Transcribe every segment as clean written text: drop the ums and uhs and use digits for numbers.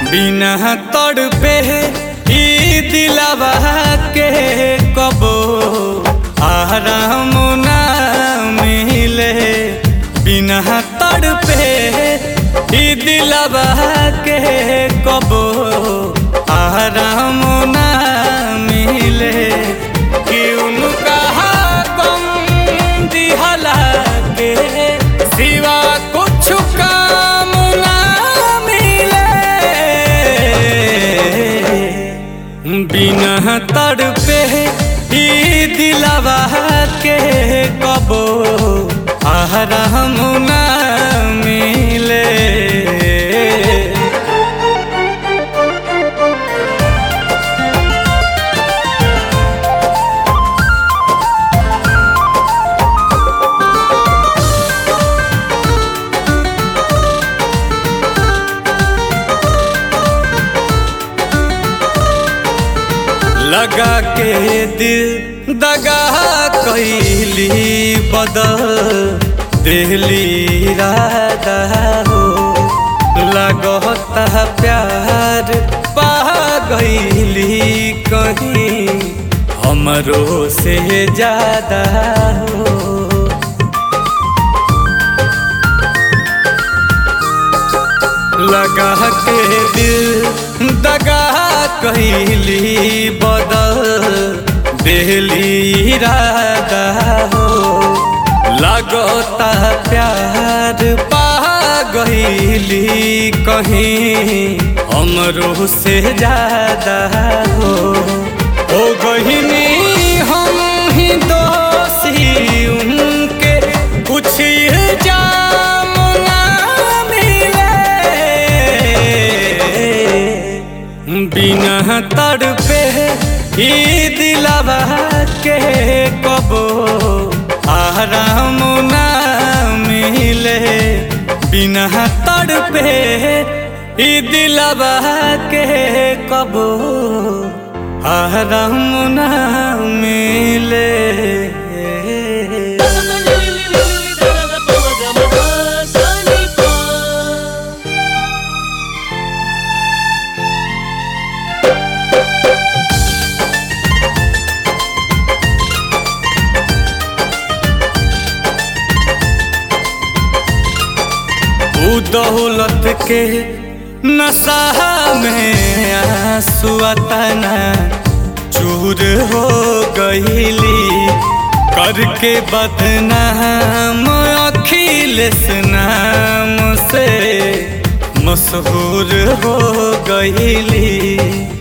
बिना तड़पे ई दिलवा के कबो आराम ना मिले। बिना तड़पे ई दिलवा के कबो आराम ना मिले। कि उनका गम दिहला के सिवा कुछ काम ना बिना तड़पे ई दिलवा के कबो आराम ना मिले। लगा के दिल दगा कैली बदल दिली राधा हो। लगता प्यार पा गईली कहीं हमरो से ज्यादा हो। लगा के दिल दगा कैली बदल दिली राधा हो। लगता प्यार पा गईली कहीं हमरो से ज्यादा हो। गहिनी हम ही दोषी उनके कुछ इल्जाम ना मिले। बिना तड़पे ई दिलवा के कबो आराम ना मिले। बिना तड़पे ई दिलवा के कबो आराम ना मिले। दौलत के नशा में आंसू तना चूर हो गईली। करके बदनाम अखिलेश नाम से मशहूर हो गईली।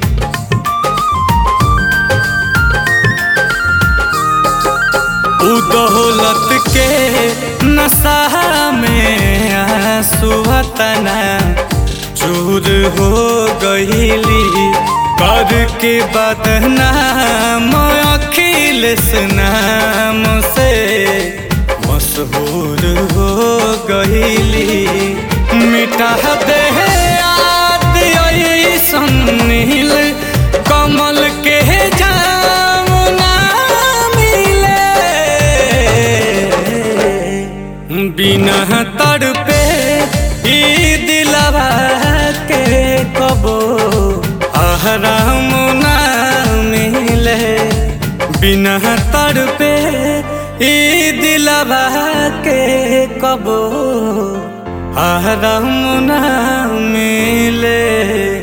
दौलत के नशा में आंसू तना चूर हो गईली। करके बदनाम अखिलेश नाम से मशहूर हो गईली। मिटा दे याद सुनील कमल के जाम ना मिले। बिना तड़पे ई दिलवा के कबो आराम ना मिले। बिना तड़पे ई दिलवा के कबो आराम ना मिले।